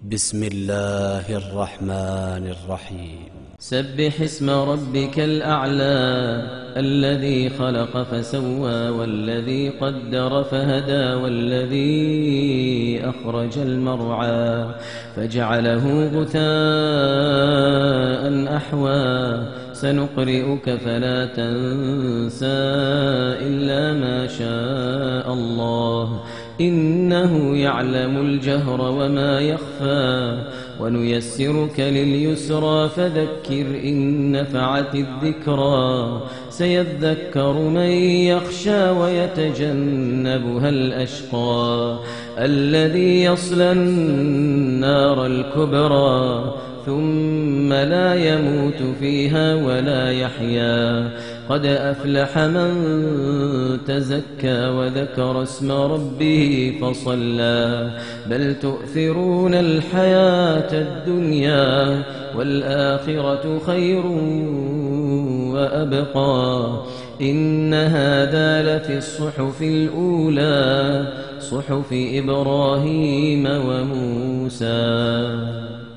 بسم الله الرحمن الرحيم. سبح اسم ربك الأعلى الذي خلق فسوى والذي قدر فهدى والذي أخرج المرعى فجعله غثاء أحوى سنقرئك فلا تنسى إلا ما شاء الله إنه يعلم الجهر وما يخفى ونيسرك لليسرى فذكر إن نفعت الذكرى سيذكر من يخشى ويتجنبها الأشقى الذي يصلى النار الكبرى ثم لا يموت فيها ولا يحيا قد أفلح من تزكى وذكر اسم ربه فصلى بل تؤثرون الحياة الدنيا والآخرة خير وأبقى إن هذا لفي الصحف الأولى صحف إبراهيم وموسى.